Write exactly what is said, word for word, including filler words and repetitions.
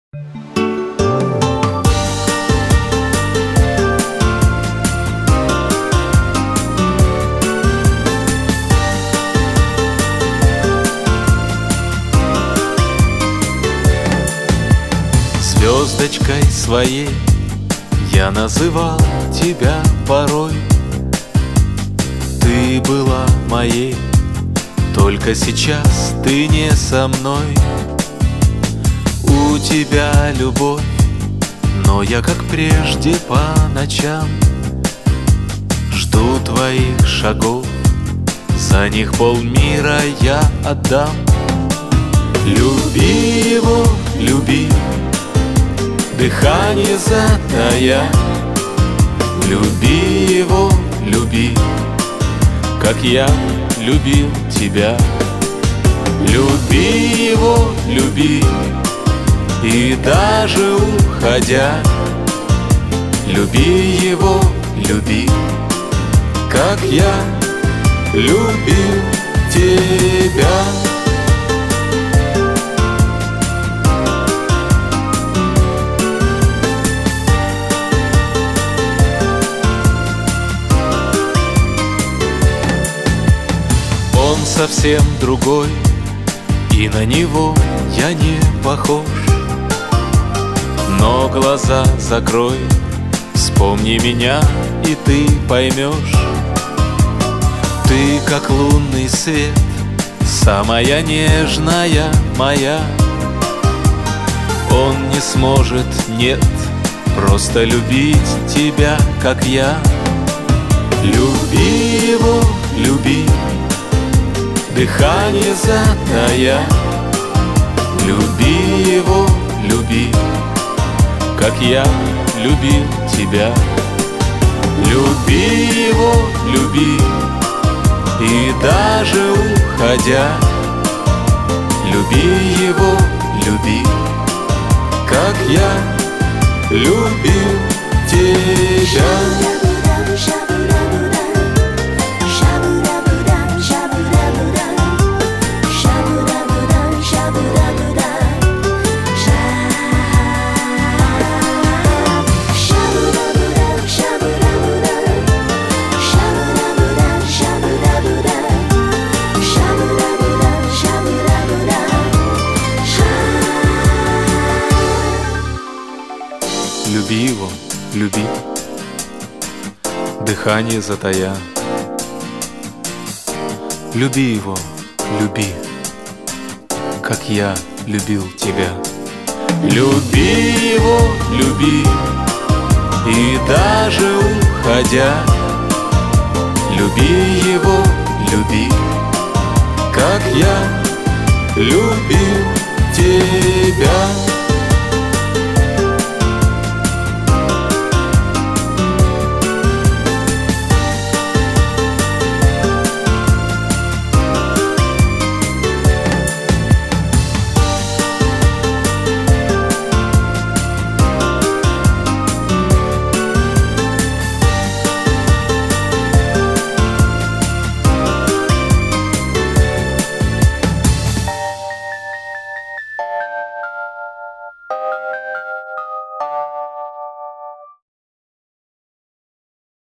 Звездочкой своей я называл тебя порой. Ты была моей, только сейчас ты не со мной. У тебя любовь, но я, как прежде, по ночам жду твоих шагов, за них полмира я отдам. Люби его, люби, дыхание затая. Люби его, люби, как я любил тебя. Люби его, люби, и даже уходя, люби его, люби, как я любил тебя. Он совсем другой, и на него я не похож. Но глаза закрой, вспомни меня, и ты поймешь. Ты как лунный свет, самая нежная моя. Он не сможет, нет, просто любить тебя, как я. Люби его, люби, дыхание затая. Люби его, люби, как я любил тебя. Люби его, люби, и даже уходя, люби его, люби, как я любил тебя. Люби его, люби, дыхание затая. Люби его, люби, как я любил тебя. Люби его, люби, и даже уходя, люби его, люби, как я любил тебя.